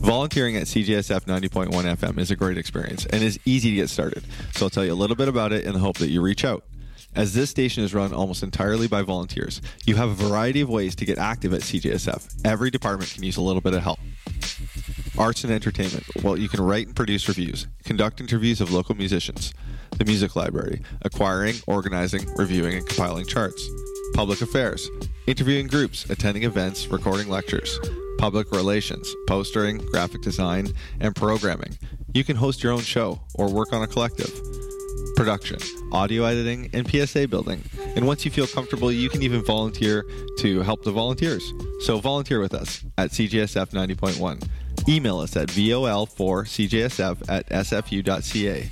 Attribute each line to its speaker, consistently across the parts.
Speaker 1: Volunteering at CJSF 90.1 FM is a great experience and is easy to get started, so I'll tell you a little bit about it in the hope that you reach out. As this station is run almost entirely by volunteers, you have a variety of ways to get active at CJSF. Every department can use a little bit of help. Arts and entertainment. Well, you can write and produce reviews, conduct interviews of local musicians, the music library, acquiring, organizing, reviewing, and compiling charts. Public affairs. Interviewing groups, attending events, recording lectures. Public relations, postering, graphic design, and programming. You can host your own show or work on a collective. Production, audio editing, and PSA building. And once you feel comfortable, you can even volunteer to help the volunteers. So volunteer with us at CJSF 90.1. Email us at vol4cjsf@sfu.ca.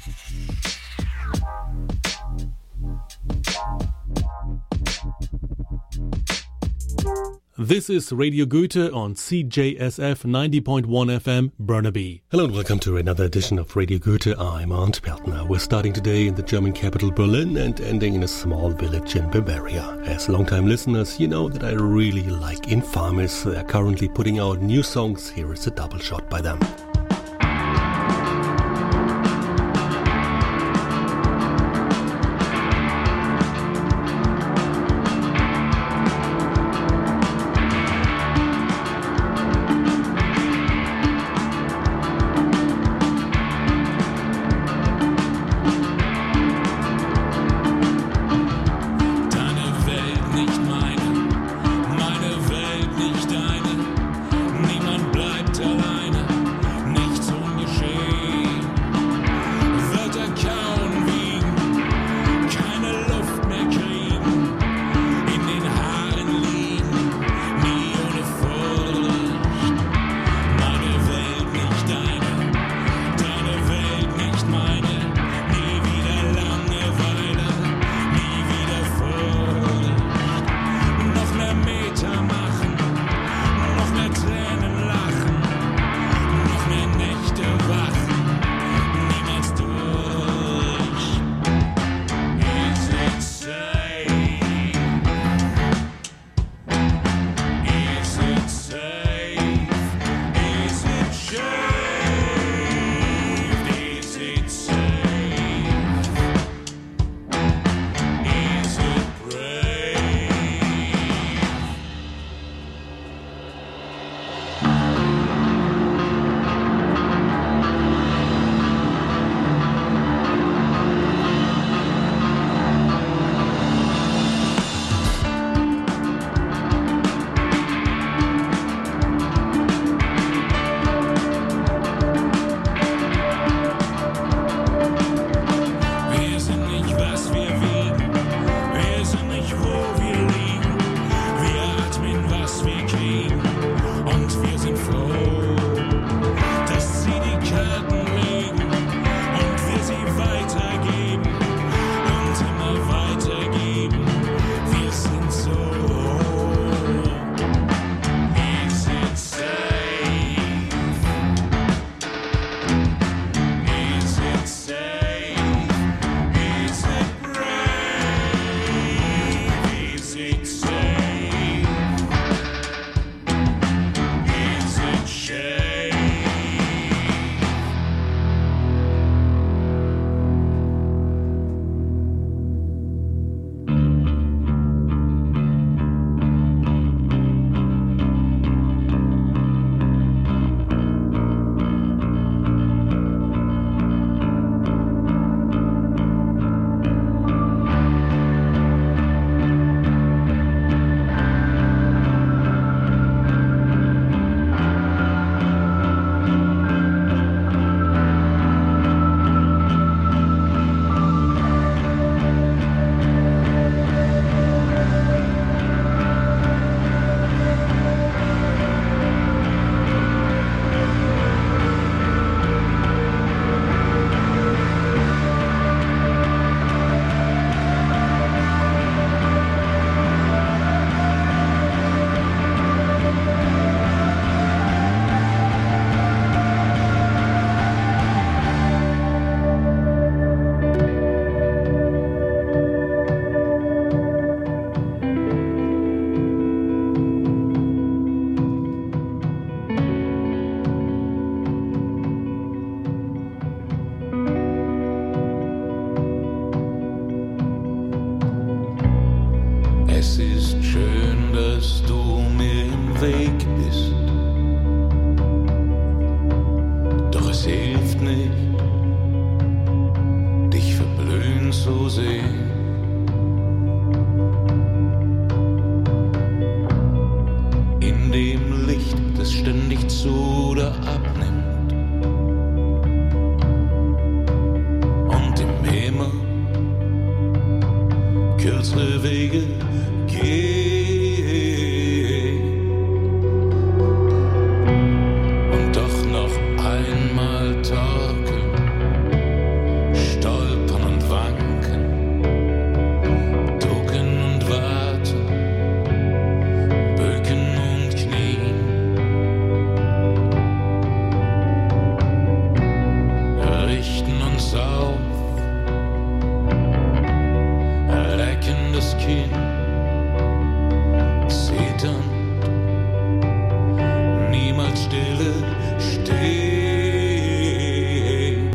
Speaker 2: This is Radio Goethe on CJSF 90.1 FM, Burnaby.
Speaker 3: Hello and welcome to another edition of Radio Goethe. I'm Arndt Peltner. We're starting today in the German capital Berlin and ending in a small village in Bavaria. As long-time listeners, you know that I really like Infamis. They're currently putting out new songs. Here is a double shot by them.
Speaker 4: Meine Welt nicht deine, niemand bleibt alleine. es ständig zu oder abnimmt. Und im Himmel kürzere Wege gehen. Und doch noch einmal torkeln, stolpern und wanken, ducken und warten, bücken und knien. Richten uns auf, recken das Kinn, zitternd, niemals stille stehen.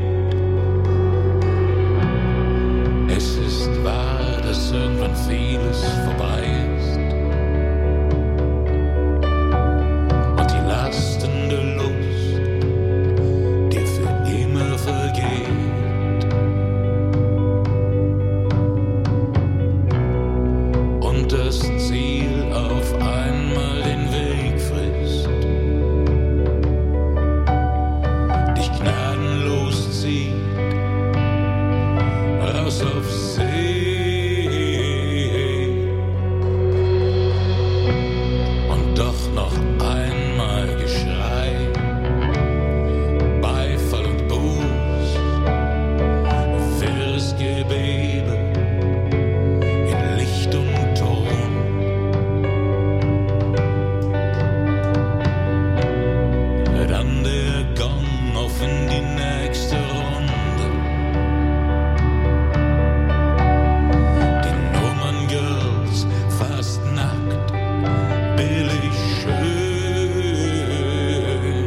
Speaker 4: Es ist wahr, dass irgendwann vieles vorbei ist und die lastende Lust dir für immer vergeht. Und das Ziel auf einmal den Weg frisst, dich gnadenlos zieht, raus auf See. Und doch noch einmal Geschrei, Beifall und Buß, wirres Gebebe in Licht und Ton. Dann der Gong auf in die nächste Runde. Die Nummern-Girls fast nackt, billig schön.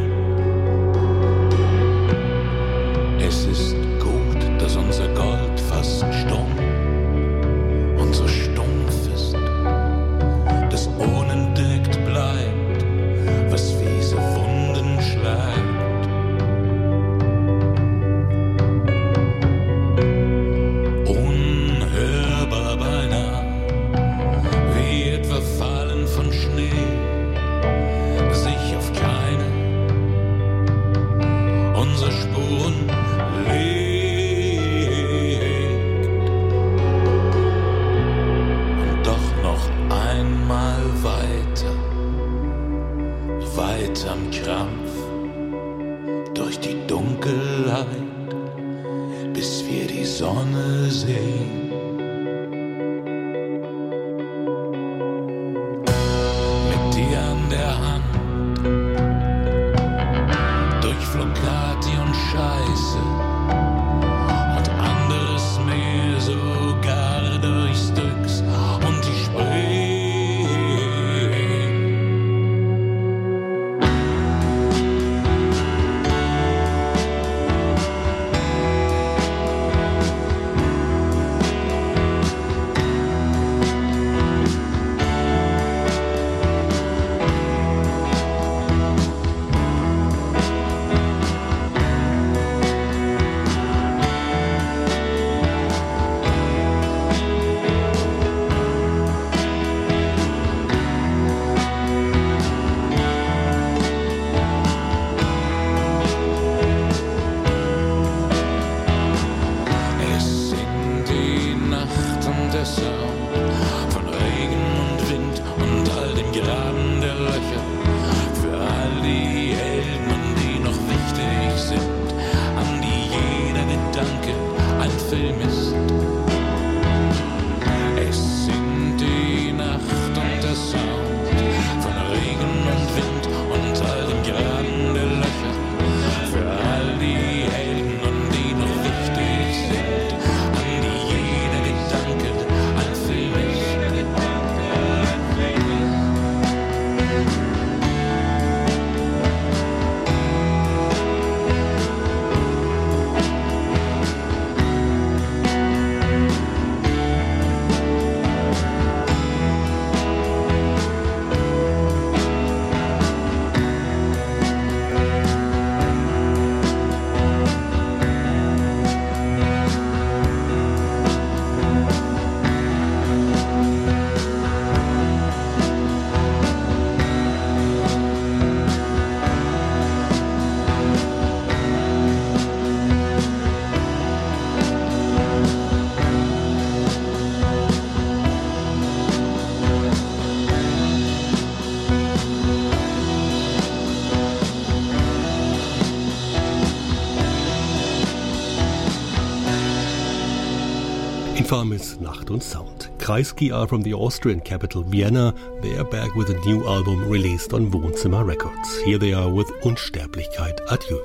Speaker 4: Es ist gut, dass unser Gold fast stumm und so stumpf ist, dass unentdeckt bleibt, was fiese Wunden schlägt. Unhörbar beinahe, wie etwa Fallen von Schnee, sich auf keine unserer Spuren legt. Und doch noch einmal weiter, weiter am Krampf, durch die Dunkelheit, bis wir die Sonne sehen. Mit dir an der Hand, durch Flocati und Scheiße und anderes mehr, sogar durch Styx und die Spree.
Speaker 3: Infamis Nacht und Sound. Kreisky are from the Austrian capital Vienna. They are back with a new album released on Wohnzimmer Records. Here they are with Unsterblichkeit. Adieu.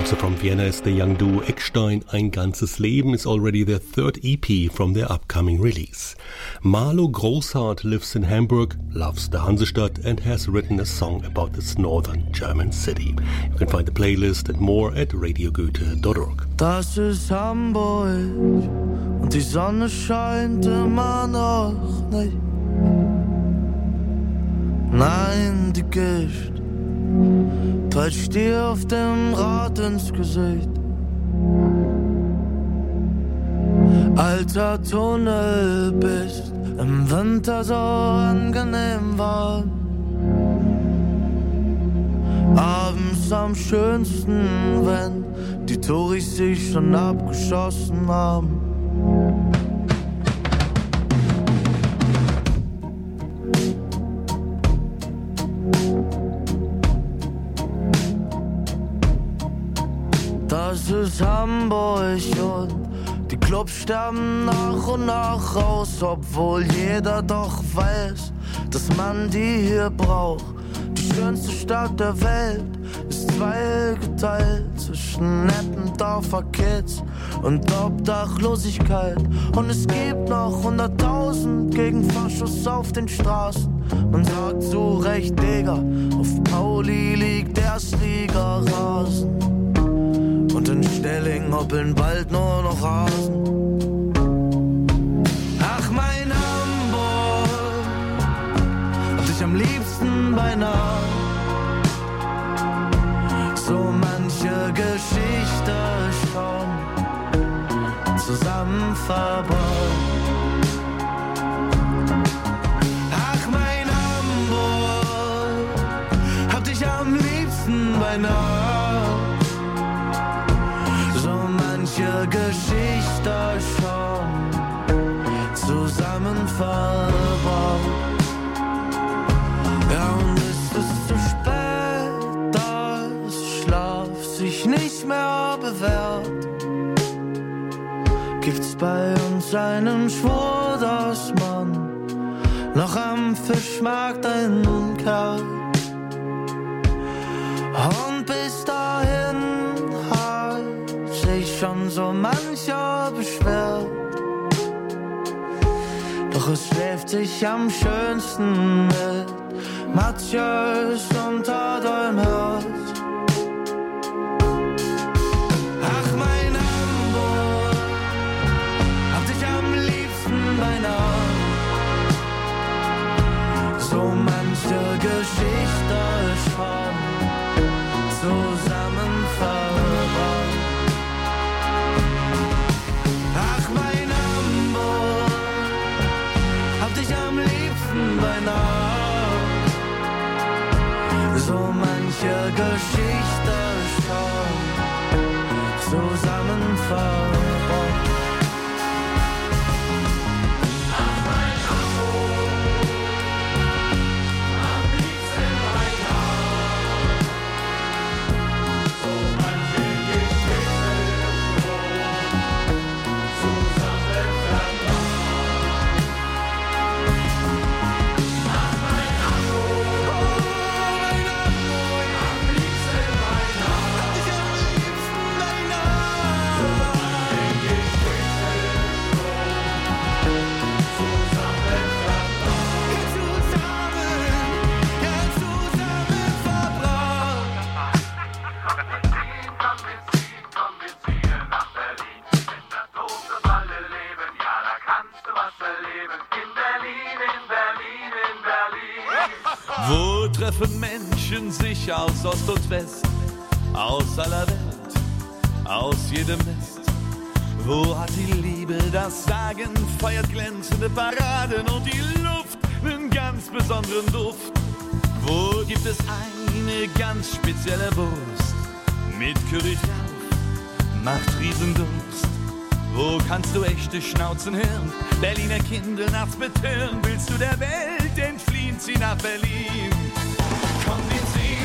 Speaker 3: Also from Vienna is the young duo Eckstein. Ein ganzes Leben is already their third EP from their upcoming release. Marlo Großhardt lives in Hamburg, loves the Hansestadt and has written a song about this northern German city. You can find the playlist and more at radiogoethe.org.
Speaker 5: Das ist Hamburg und die Sonne scheint immer noch nicht. Nein, die Gischt peitscht dir auf dem Rad ins Gesicht. Alter Tunnel, bist im Winter so angenehm warm. Abends am schönsten, wenn die Touris sich schon abgeschossen haben. Das ist Hamburg und die Clubs sterben nach und nach aus, obwohl jeder doch weiß, dass man die hier braucht. Die schönste Stadt der Welt ist zweigeteilt zwischen netten Dorferkids und Obdachlosigkeit. Und es gibt noch 100.000 gegen Faschos auf den Straßen. Man sagt zu Recht, Digga, auf Pauli liegt Erstliga-Rasen. Und in Stelling hoppeln bald nur noch Hasen. Ach, mein Hamburg, hab dich am liebsten beinahe. So manche Geschichte schon zusammen verbaut. Ach, mein Hamburg, hab dich am liebsten beinahe. Manche Geschichte schon zusammen verbaut. Ja, und ist es zu spät, dass Schlaf sich nicht mehr bewährt, gibt's bei uns einen Schwur, dass man noch am Fischmarkt einen Kerl. Und bis dahin schon so mancher beschwert. Doch es schläft sich am schönsten mit Matjes unter deinem Herz. Ach, mein Hamburg, hab dich am liebsten beinahe. So manche Geschichte schon zusammen verbaut. So manche Geschichte schon zusammen verbaut. Ach, mein Hamburg, am liebsten beinahe. So manche Geschichte schon zusammen verbaut.
Speaker 6: Wo treffen Menschen sich aus Ost und West, aus aller Welt, aus jedem Nest? Wo hat die Liebe das Sagen, feiert glänzende Paraden und die Luft einen ganz besonderen Duft? Wo gibt es eine ganz spezielle Wurst mit Curry drauf, macht Riesendurst? Wo kannst du echte Schnauzen hören, Berliner Kinder nachts betören? Willst du der Welt entfliehen, zieh nach Berlin. Komm, wir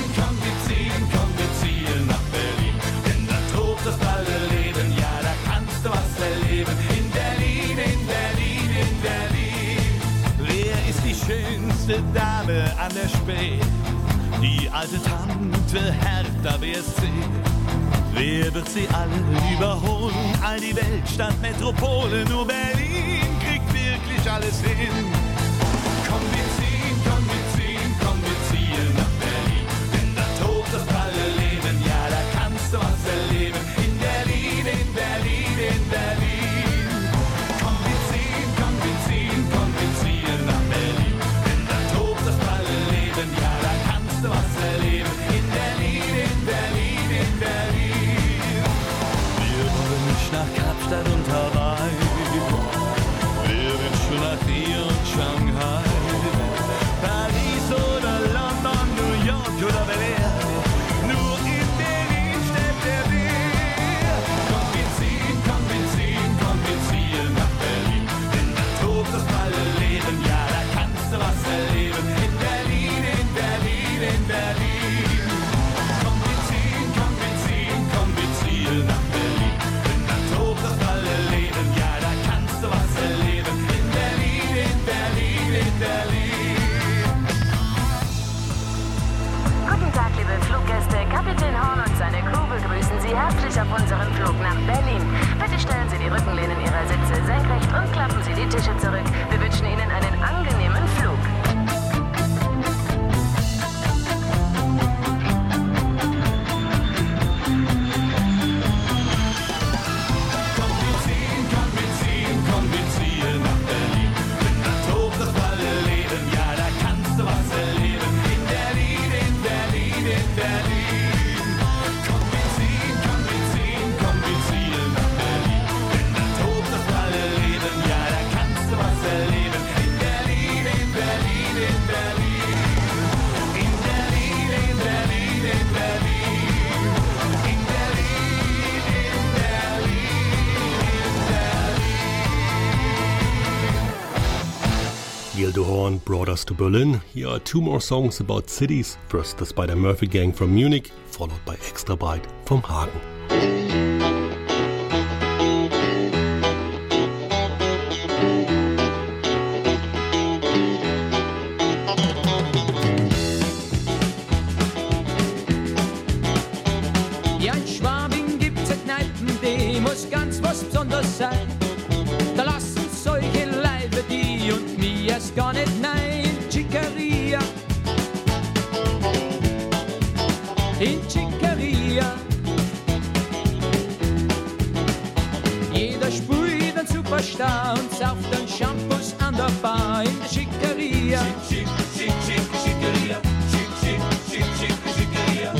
Speaker 6: ziehen nach Berlin. Denn da tobt das balle Leben, ja, da kannst du was erleben. In Berlin, in Berlin, in Berlin. Wer ist die schönste Dame an der Spree? Die alte Tante Hertha BSC. Wer wird sie alle überholen? All die Weltstadt, Metropole, nur Berlin kriegt wirklich alles hin. Komm, wir ziehen, komm, wir ziehen, komm, wir ziehen nach Berlin. Denn da tobt das pralle Leben, ja, da kannst du was erleben. In Berlin, in Berlin, in Berlin. Komm, wir ziehen, komm, wir ziehen, komm, wir ziehen nach Berlin. Denn da tobt das pralle Leben, ja, da kannst du was erleben. In Berlin, in Berlin, in Berlin. Wir wollen nicht nach Kapstadt und Hawaii. Wir wünschen nach Rio und Shanghai. Paris oder London, New York oder Bel-Air. Nur in Berlin steht der Bär. Komm, wir ziehen, komm, wir ziehen, komm, wir ziehen nach Berlin. Denn da tobt das pralle Leben, ja, da kannst du was erleben. In Berlin, in Berlin, in Berlin. Komm, wir ziehen, komm, wir ziehen, komm, wir ziehen nach Berlin. Denn da tobt das pralle Leben, ja, da kannst du was erleben. In Berlin, in Berlin, in Berlin.
Speaker 7: Guten Tag, liebe Fluggäste. Kapitän Horn und seine Crew begrüßen Sie herzlich auf unserem Flug nach Berlin. Bitte stellen Sie die Rückenlehnen Ihrer Sitze senkrecht und klappen Sie die Tische zurück. Wir wünschen Ihnen einen angenehmen Flug.
Speaker 6: Komm, wir ziehen, komm, wir ziehen, komm, wir ziehen nach Berlin. Denn da tobt das pralle Leben, ja, da kannst du was erleben. In Berlin, in Berlin, in Berlin. Komm, wir ziehen, komm, wir ziehen, komm, wir ziehen nach Berlin. Denn da tobt das pralle Leben, ja, da kannst du was erleben. In Berlin, in Berlin, in Berlin. In Berlin, in Berlin, in Berlin. In Berlin, in Berlin.
Speaker 3: Gildo Horn brought us to Berlin. Here are two more songs about cities. First, the Spider-Murphy Gang from Munich, followed by Extra Byte from Hagen.
Speaker 8: Ja, in Schwabing gibt's Kneipen, die muss ganz was Besonderes sein. Da lassen solche Leibe die und mir erst gar nicht nein. Chicaria, in Chicaria. Jeder spielt einen Superstar und sauft einen Shampoos an der Bar in der Chicaria.
Speaker 6: Chicaria, Chicaria.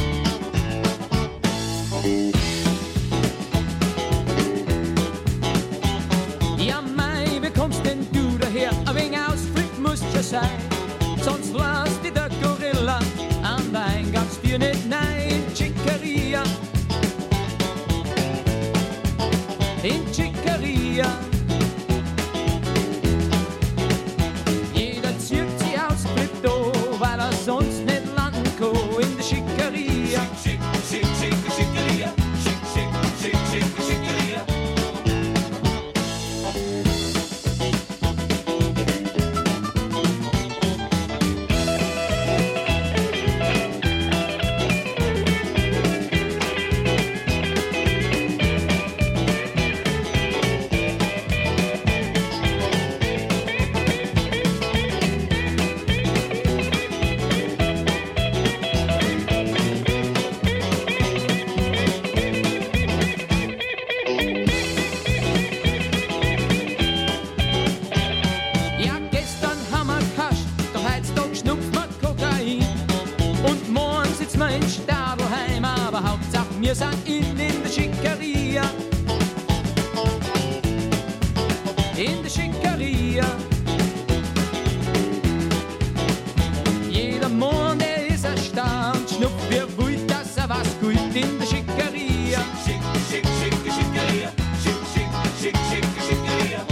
Speaker 8: Ja, mei, wie kommst denn du daher? Ein wenig Ausflug musst ja sein, sonst lass dich der Gorilla an der Eingangstür nicht nein. Chicaria, in Chicaria. Jeder zieht sich aus Krypto, weil er sonst nicht landen kann in der Chicaria.
Speaker 6: Chicaria, Chicaria.
Speaker 8: Ja, gestern haben wir gekascht, doch heutzutage schnupft man Kokain. Und morgen sitzt man in Stadelheim, aber Hauptsache wir sind in der Chicaria. In der Chicaria. Jeder Morgen, der ist erstaunt, schnupft wie wild, dass er was gut in der Chicaria.
Speaker 6: Chicaria, Chicaria.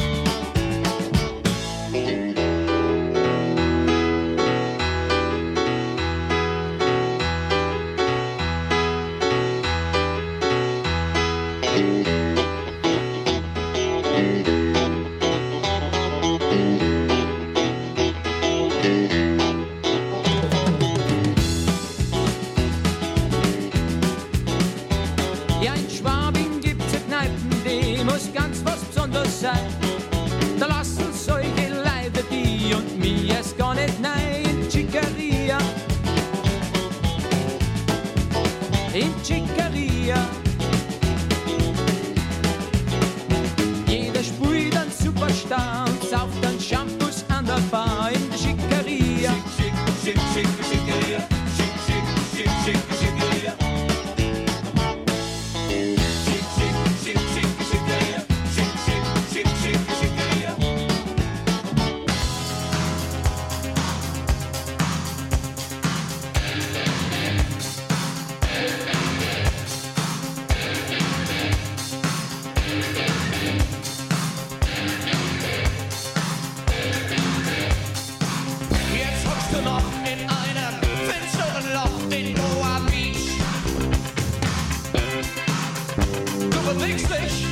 Speaker 8: in Chicaria. Jeder sprüht einen Superstar und sauft dann Shampoos an der Bar in der Chicaria.
Speaker 6: Schick, schick, schick, Chicaria. Schick, schick, schick, schick, Chicaria. Schick, schick, schick, schick, Chicaria. Schick, schick, schick, schick, Chicaria.
Speaker 9: Jetzt hockst du noch in einem finsteren Loch in Goa Beach. Du bewegst dich